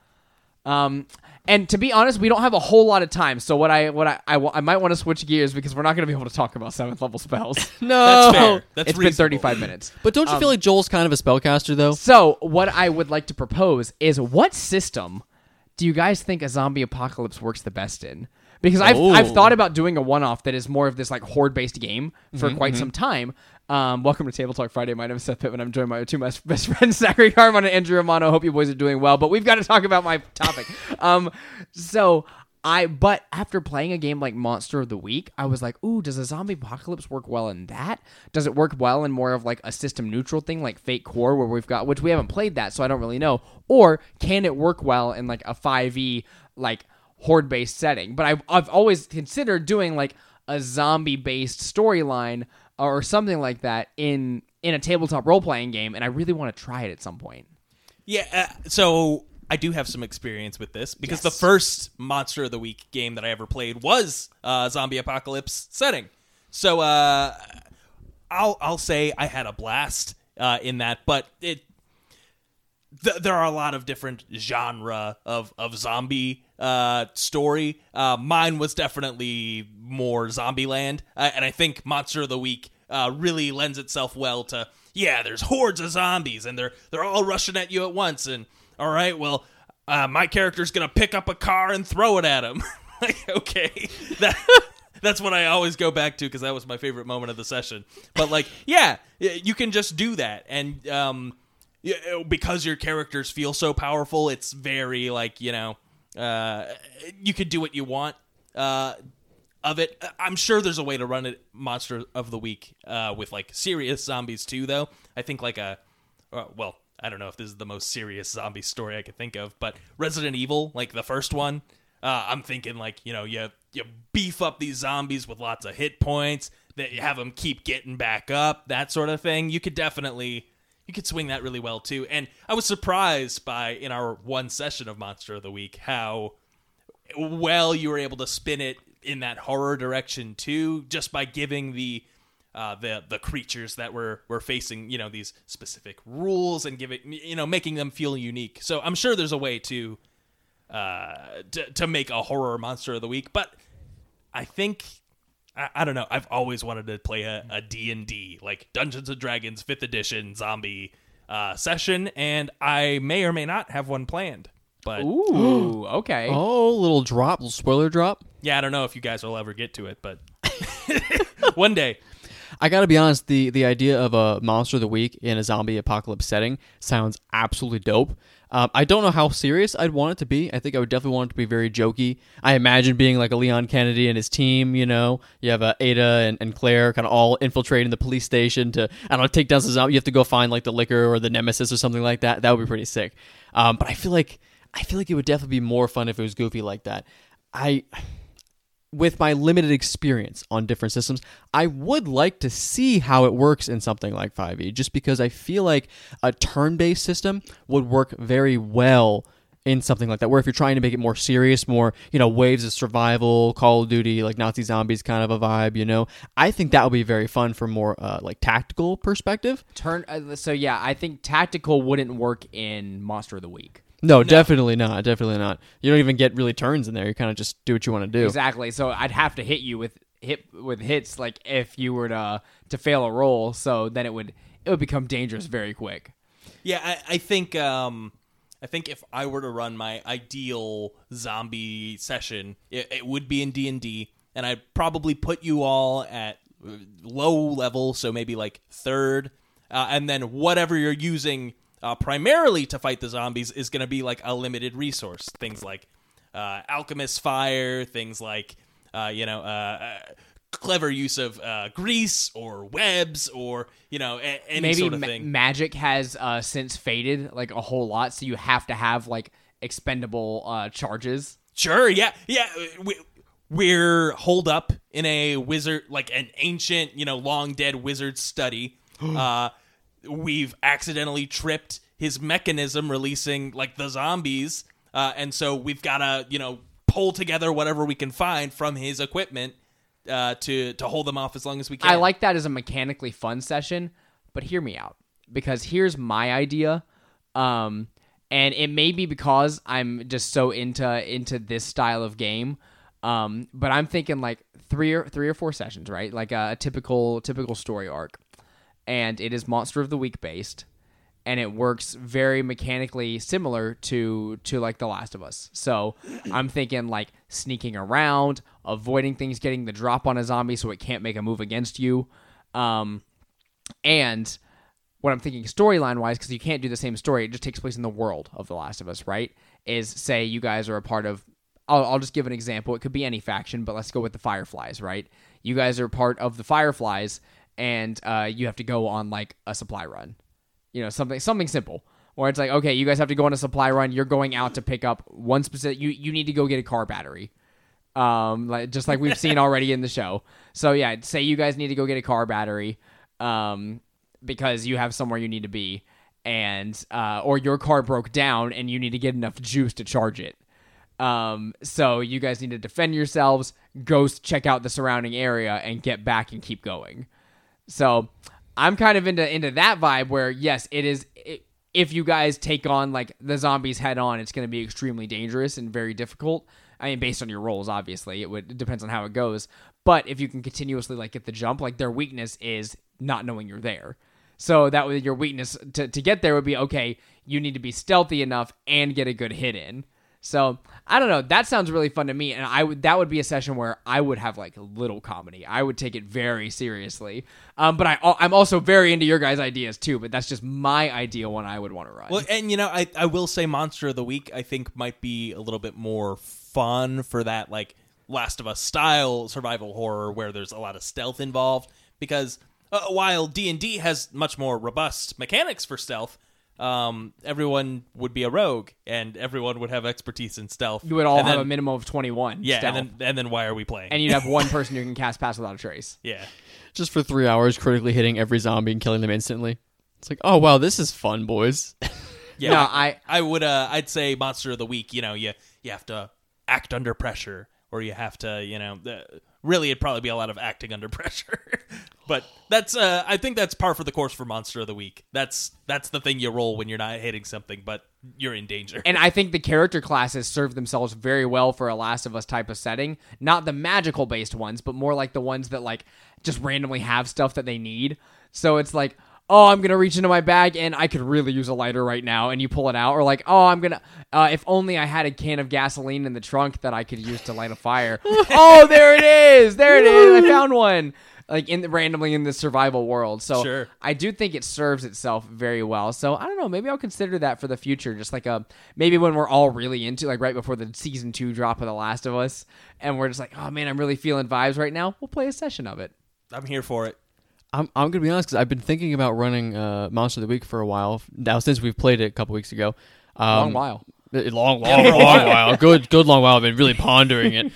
And to be honest, we don't have a whole lot of time. So what I might want to switch gears because we're not going to be able to talk about 7th level spells. No. That's fair. That's It's been reasonable. 35 minutes. But don't you feel like Joel's kind of a spellcaster, though? So what I would like to propose is, what system do you guys think a zombie apocalypse works the best in? Because I've thought about doing a one-off that is more of this like horde-based game for quite some time. Welcome to Table Talk Friday. My name is Seth Pittman. I'm joined by my two best friends, Zachary Carmon and Andrew Romano. Hope you boys are doing well, but we've got to talk about my topic. But after playing a game like Monster of the Week, I was like, ooh, does a zombie apocalypse work well in that? Does it work well in more of like a system neutral thing like Fate Core, where which we haven't played that, so I don't really know. Or can it work well in like a 5e like horde-based setting? But I've always considered doing like a zombie-based storyline or something like that in in a tabletop role playing game, and I really want to try it at some point. Yeah, so I do have some experience with this because the first Monster of the Week game that I ever played was zombie apocalypse setting. So I'll say I had a blast in that, but there are a lot of different genre of zombie story. Mine was definitely more Zombieland, and I think Monster of the Week really lends itself well to, there's hordes of zombies, and they're all rushing at you at once, and all right, well, my character's gonna pick up a car and throw it at him. Like, okay, that's what I always go back to because that was my favorite moment of the session. But like, you can just do that, and because your characters feel so powerful, it's very like, you could do what you want of it. I'm sure there's a way to run it Monster of the Week with like serious zombies too, though. I think like I don't know if this is the most serious zombie story I could think of, but Resident Evil, like the first one, I'm thinking like, you beef up these zombies with lots of hit points, that you have them keep getting back up, that sort of thing. You could swing that really well too. And I was surprised in our one session of Monster of the Week, how well you were able to spin it in that horror direction too, just by giving the creatures that we're facing, these specific rules and making them feel unique. So I'm sure there's a way to make a horror Monster of the Week, but I think I don't know. I've always wanted to play a D&D, like Dungeons & Dragons 5th edition zombie session, and I may or may not have one planned. But ooh, okay. Oh, little spoiler drop. Yeah, I don't know if you guys will ever get to it, but one day. I gotta be honest, the idea of a Monster of the Week in a zombie apocalypse setting sounds absolutely dope. I don't know how serious I'd want it to be. I think I would definitely want it to be very jokey. I imagine being like a Leon Kennedy and his team, you have Ada and Claire kind of all infiltrating the police station to, I don't know, take down some zombies. You have to go find like the Licker or the Nemesis or something like that. That would be pretty sick. But I feel like it would definitely be more fun if it was goofy like that. With my limited experience on different systems, I would like to see how it works in something like 5e, just because I feel like a turn-based system would work very well in something like that, where if you're trying to make it more serious, more, waves of survival, Call of Duty, like Nazi zombies kind of a vibe, I think that would be very fun from more like tactical perspective. I think tactical wouldn't work in Monster of the Week. No, definitely not. Definitely not. You don't even get really turns in there. You kind of just do what you want to do. Exactly. So I'd have to hit you with hits, like if you were to fail a roll. So then it would become dangerous very quick. Yeah, I think if I were to run my ideal zombie session, it would be in D&D, and I'd probably put you all at low level, so maybe like 3rd, and then whatever you're using primarily to fight the zombies is going to be like a limited resource. Things like alchemist fire, things like clever use of grease or webs or any maybe sort of thing. Magic has since faded like a whole lot, so you have to have like expendable charges. Sure, yeah. We're holed up in a wizard, like an ancient, long dead wizard study. We've accidentally tripped his mechanism, releasing like the zombies, and so we've got to pull together whatever we can find from his equipment to hold them off as long as we can. I like that as a mechanically fun session, but hear me out, because here's my idea, and it may be because I'm just so into this style of game, but I'm thinking like three or four sessions, right? Like a typical story arc. And it is Monster of the Week based, and it works very mechanically similar to like The Last of Us. So I'm thinking like sneaking around, avoiding things getting the drop on a zombie so it can't make a move against you. And what I'm thinking storyline wise, because you can't do the same story, it just takes place in the world of The Last of Us, right? Is say you guys are a part of, I'll just give an example. It could be any faction, but let's go with the Fireflies, right? You guys are part of the Fireflies, and you have to go on like a supply run, something simple, where it's like, okay, you guys have to go on a supply run. You're going out to pick up one specific. You need to go get a car battery, just like we've seen already in the show. So yeah, say you guys need to go get a car battery. because you have somewhere you need to be, and or your car broke down and you need to get enough juice to charge it. So you guys need to defend yourselves, go check out the surrounding area, and get back and keep going. So I'm kind of into that vibe where, yes, it is. If you guys take on like the zombies head on, it's going to be extremely dangerous and very difficult. I mean, based on your rolls, obviously, it depends on how it goes. But if you can continuously like get the jump, like their weakness is not knowing you're there. So that would your weakness to get there would be, okay, you need to be stealthy enough and get a good hit in. So I don't know. That sounds really fun to me, and that would be a session where I would have like little comedy. I would take it very seriously. But I'm also very into your guys' ideas too. But that's just my idea one I would want to run. Well, and I will say Monster of the Week I think might be a little bit more fun for that like Last of Us style survival horror where there's a lot of stealth involved. Because while D&D has much more robust mechanics for stealth. Everyone would be a rogue, and everyone would have expertise in stealth. You would all have a minimum of 21. Yeah, stealth. and then why are we playing? And you'd have one person who can cast Pass Without a Trace. Yeah, Just for 3 hours, critically hitting every zombie and killing them instantly. It's like, oh wow, this is fun, boys. yeah. No, I would. I'd say Monster of the Week. You have to act under pressure, or you have to. Really, it'd probably be a lot of acting under pressure. But that's I think that's par for the course for Monster of the Week. That's the thing you roll when you're not hitting something, but you're in danger. And I think the character classes serve themselves very well for a Last of Us type of setting. Not the magical based ones, but more like the ones that like just randomly have stuff that they need. So it's like, oh, I'm going to reach into my bag and I could really use a lighter right now. And you pull it out. Or like, oh, I'm going to, if only I had a can of gasoline in the trunk that I could use to light a fire. Oh, there it is. There it is. I found one. Like randomly in the survival world. So sure. I do think it serves itself very well. So I don't know, maybe I'll consider that for the future. Just like maybe when we're all really into, like right before the season 2 drop of The Last of Us, and we're just like, oh man, I'm really feeling vibes right now. We'll play a session of it. I'm here for it. I'm gonna be honest because I've been thinking about running Monster of the Week for a while now since we've played it a couple weeks ago. Long while. Long while. Good long while. I've been really pondering it.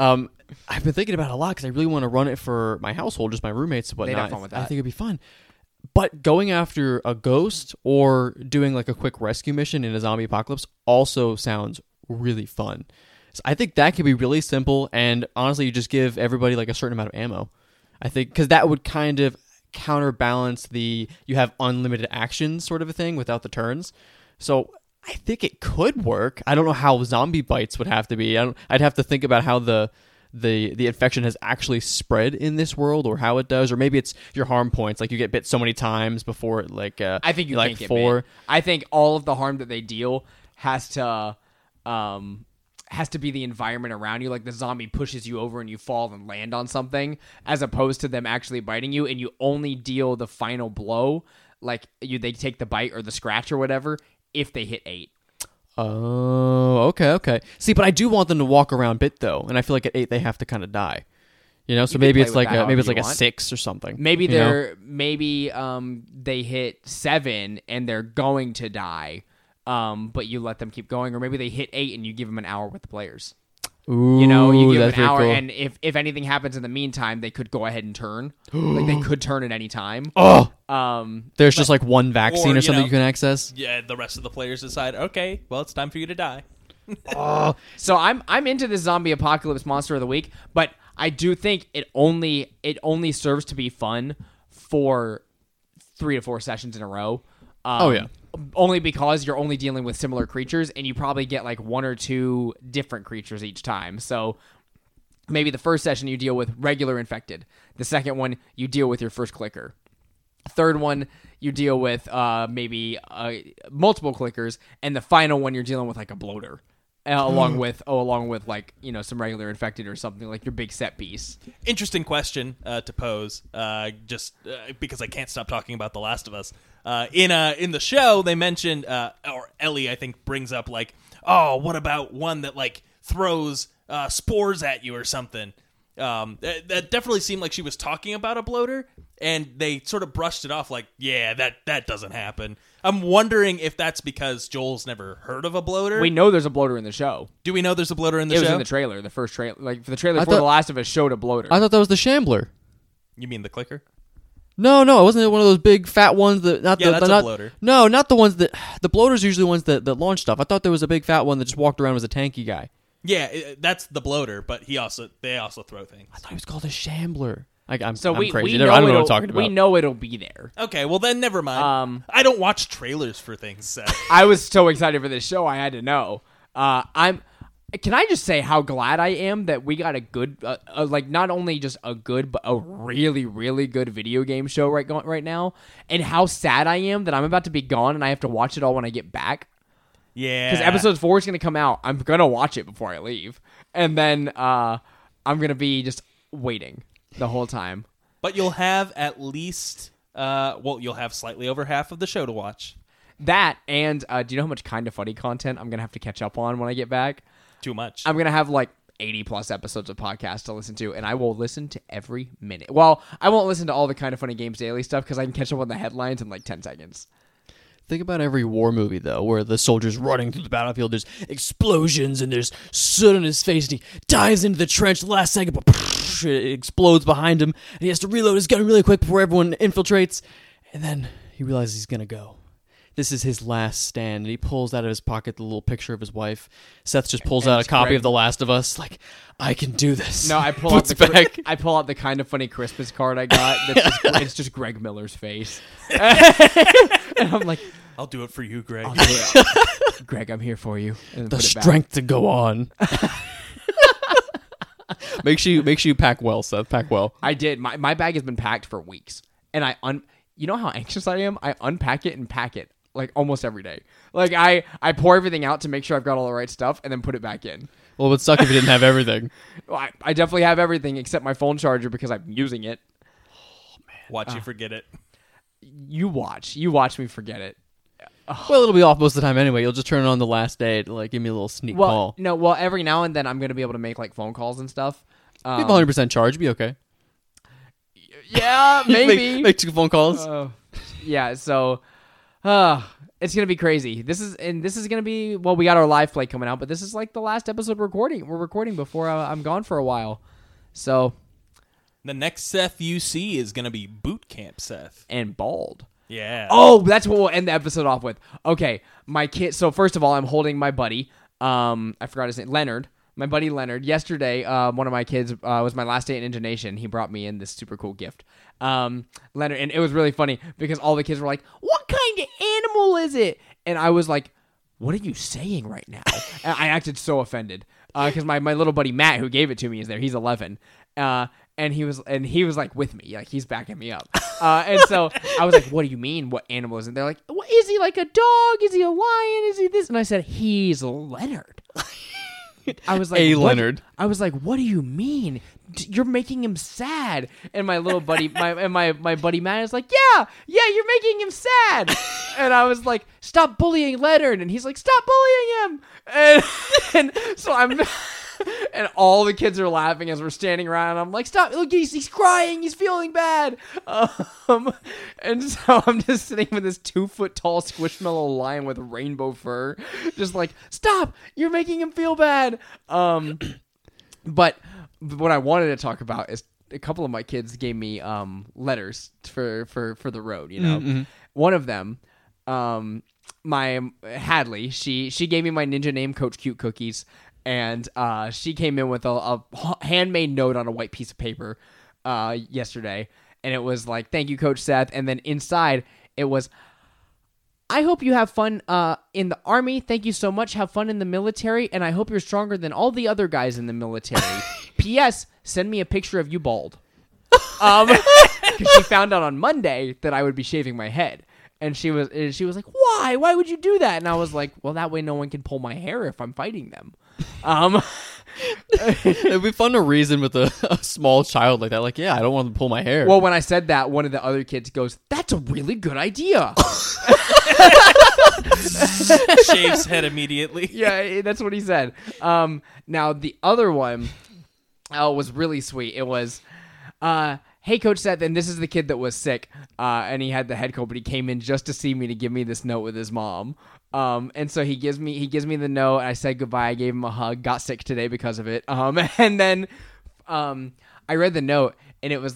I've been thinking about it a lot because I really want to run it for my household, just my roommates and whatnot. They'd have fun with that. I think it'd be fun. But going after a ghost or doing like a quick rescue mission in a zombie apocalypse also sounds really fun. So I think that could be really simple, and honestly, you just give everybody like a certain amount of ammo. I think because that would kind of counterbalance you have unlimited actions sort of a thing without the turns. So I think it could work. I don't know how zombie bites would have to be. I'd have to think about how the infection has actually spread in this world, or how it does, or maybe it's your harm points, like you get bit so many times before it, like I think you like can't get 4. bit. I think all of the harm that they deal has to be the environment around you. Like the zombie pushes you over and you fall and land on something, as opposed to them actually biting you, and you only deal the final blow, like they take the bite or the scratch or whatever, if they hit 8. Oh, okay. See, but I do want them to walk around bit though, and I feel like at 8 they have to kind of die. So maybe it's like a 6 or something. Maybe they hit 7 and they're going to die, but you let them keep going, or maybe they hit 8 and you give them an hour with the players. Ooh, you give that's an hour, cool. and if anything happens in the meantime, they could go ahead and turn. Like they could turn at any time. Oh, there's just like one vaccine or something you can access. Yeah, the rest of the players decide, okay, well, it's time for you to die. So I'm into this zombie apocalypse Monster of the Week, but I do think it only serves to be fun for 3 to 4 sessions in a row. Only because you're only dealing with similar creatures, and you probably get like 1 or 2 different creatures each time. So maybe the first session you deal with regular infected. The second one you deal with your first clicker. Third one you deal with maybe multiple clickers, and the final one you're dealing with like a bloater. Along with like some regular infected or something, like your big set piece. Interesting question to pose, just because I can't stop talking about The Last of Us. In the show, they mentioned, or Ellie, I think, brings up like, oh, what about one that like throws spores at you or something? That definitely seemed like she was talking about a bloater, and they sort of brushed it off like, yeah, that doesn't happen. I'm wondering if that's because Joel's never heard of a bloater. We know there's a bloater in the show. Do we know there's a bloater in the show? show? It was in the trailer, the first trailer. Like, for the trailer for The Last of Us showed a bloater. I thought that was the Shambler. You mean the clicker? No, it wasn't one of those big fat ones that not Yeah, the that's a not, bloater. No, not the ones that the bloaters are usually the ones that launch stuff. I thought there was a big fat one that just walked around as a tanky guy. Yeah, that's the bloater, but they also throw things. I thought he was called a shambler. I'm we crazy. know I don't know what I'm it'll- talking about. We know it'll be there. Okay, well then never mind. I don't watch trailers for things, Seth. I was so excited for this show. I had to know. Can I just say how glad I am that we got a good, like not only just a good, but a really, really good video game show right now, and how sad I am that I'm about to be gone and I have to watch it all when I get back. Yeah. Because episode 4 is going to come out. I'm going to watch it before I leave. And then I'm going to be just waiting the whole time. But you'll have at least, you'll have slightly over half of the show to watch. That, and do you know how much Kinda Funny content I'm going to have to catch up on when I get back? Too much. I'm going to have like 80 plus episodes of podcasts to listen to, and I will listen to every minute. Well, I won't listen to all the Kinda Funny Games Daily stuff because I can catch up on the headlines in like 10 seconds. Think about every war movie, though, where the soldier's running through the battlefield. There's explosions and there's soot on his face, and he dives into the trench the last second, but it explodes behind him, and he has to reload his gun really quick before everyone infiltrates, and then he realizes he's going to go. This is his last stand, and he pulls out of his pocket the little picture of his wife. Seth just pulls out a copy of The Last of Us, like, I can do this. No, I pull Puts out back. I pull out the Kinda Funny Christmas card I got. It's just Greg Miller's face, and I'm like, I'll do it for you, Greg. I'll do it. Greg, I'm here for you. And The put it back. strength to go on. Make sure you pack well, Seth. Pack well. I did. My bag has been packed for weeks, and you know how anxious I am. I unpack it and pack it like almost every day. Like I pour everything out to make sure I've got all the right stuff, and then put it back in. Well, it would suck if you didn't have everything. Well, I definitely have everything except my phone charger because I'm using it. Watch you forget it. You watch me forget it. Well, it'll be off most of the time anyway. You'll just turn it on the last day to like give me a little sneak call. Well, every now and then I'm going to be able to make like phone calls and stuff. You have 100% charge. Be okay. Yeah, maybe. make 2 phone calls. Yeah, so it's gonna be crazy. This is gonna be, well, we got our live play coming out, but this is like the last episode we're recording before I'm gone for a while. So The next Seth you see is going to be Boot Camp Seth. and bald. Yeah. Oh, that's what we'll end the episode off with. Okay, my kid. So first of all, I'm holding my buddy. I forgot his name. Leonard. My buddy Leonard. Yesterday, one of my kids was my last day at Ninja Nation. He brought me in this super cool gift. Leonard, and it was really funny because all the kids were like, "What kind of animal is it?" And I was like, "What are you saying right now?" And I acted so offended because my little buddy Matt, who gave it to me, is there. He's 11. And he was like with me, like he's backing me up. And so I was like, "What do you mean? What animal is it?" They're like, well, "Is he like a dog? Is he a lion? Is he this?" And I said, "He's Leonard." I was like, A "What?" Leonard. I was like, "What do you mean? You're making him sad." And my little buddy, my buddy Matt is like, "Yeah, you're making him sad." And I was like, "Stop bullying Leonard." And he's like, "Stop bullying him." And so I'm. And all the kids are laughing as we're standing around. I'm like, "Stop! Look, he's crying. He's feeling bad." And so I'm just sitting with this 2-foot tall squishmallow lion with rainbow fur, just like, "Stop! You're making him feel bad." But what I wanted to talk about is a couple of my kids gave me letters for the road. You know, Mm-hmm. one of them, my Hadley, she gave me my ninja name, Coach Cute Cookies. And she came in with a handmade note on a white piece of paper yesterday. And it was like, "Thank you, Coach Seth." And then inside, it was, "I hope you have fun in the Army. Thank you so much. Have fun in the military. And I hope you're stronger than all the other guys in the military. P.S. Send me a picture of you bald." Because she found out on Monday that I would be shaving my head. And she was like, "Why? Why would you do that?" And I was like, "Well, that way no one can pull my hair if I'm fighting them." It'd be fun to reason with a small child like that. Like, yeah, I don't want to pull my hair. Well, when I said that, one of the other kids goes, "That's a really good idea." Shaves head immediately. Yeah, that's what he said. Now the other one was really sweet. It was, "Hey, Coach Seth," and this is the kid that was sick, and he had the head cold, but he came in just to see me to give me this note with his mom. And so he gives me the note. I said goodbye. I gave him a hug. Got sick today because of it. And then I read the note, and it was like,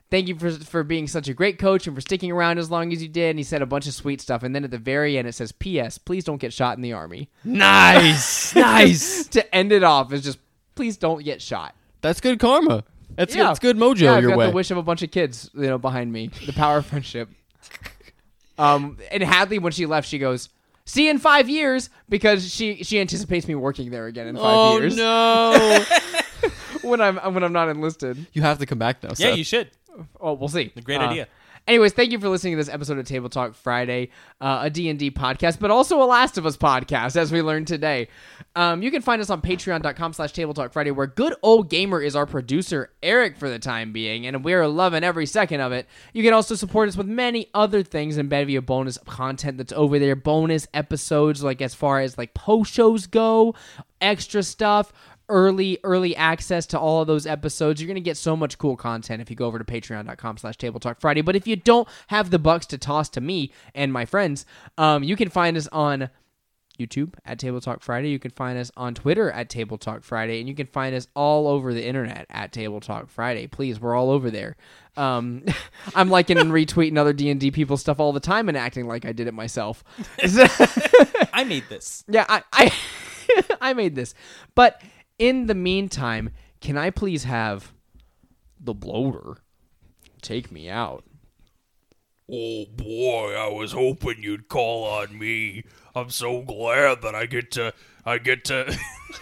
thank you for being such a great coach and for sticking around as long as you did. And he said a bunch of sweet stuff. And then at the very end, it says, P.S. Please don't get shot in the Army. Nice. Nice. To end it off is just, please don't get shot. That's good karma. That's Yeah. good mojo Yeah, I've your got way. the wish of a bunch of kids, behind me. The power of friendship. And Hadley, when she left, she goes, see you in 5 years, because she anticipates me working there again in 5 years. No. when I'm not enlisted. You have to come back now, Yeah, Seth. you should. Oh, we'll see. A great idea. Anyways, thank you for listening to this episode of Table Talk Friday, a D&D podcast, but also a Last of Us podcast, as we learned today. You can find us on patreon.com/Table Talk Friday, where good old gamer is our producer, Eric, for the time being, and we're loving every second of it. You can also support us with many other things embedded via bonus content that's over there, bonus episodes, like as far as like post shows go, extra stuff, early access to all of those episodes. You're going to get so much cool content if you go over to patreon.com/Table Talk Friday. But if you don't have the bucks to toss to me and my friends, you can find us on YouTube at Table Talk Friday. You can find us on Twitter at Table Talk Friday, and you can find us all over the internet at Table Talk Friday. Please, we're all over there. I'm liking and retweeting other D&D people's stuff all the time and acting like I did it myself. I made this. Yeah, I I made this. But in the meantime, can I please have the bloater take me out? Oh boy, I was hoping you'd call on me. I'm so glad that I get to I get to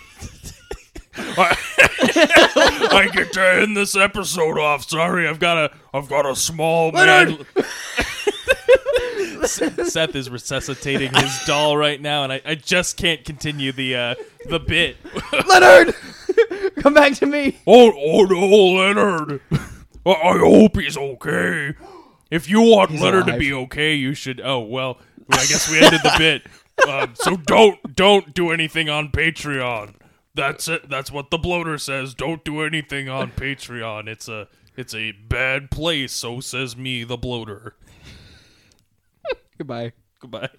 end this episode off. Sorry, I've got a small man. Seth is resuscitating his doll right now, and I just can't continue the bit. Leonard! Come back to me! Oh no, Leonard. I hope he's okay. If you want Leonard to alive. be okay, you should. Oh well, I guess we ended the bit. So don't do anything on Patreon. That's it. That's what the bloater says. Don't do anything on Patreon. It's a bad place. So says me, the bloater. Goodbye. Goodbye.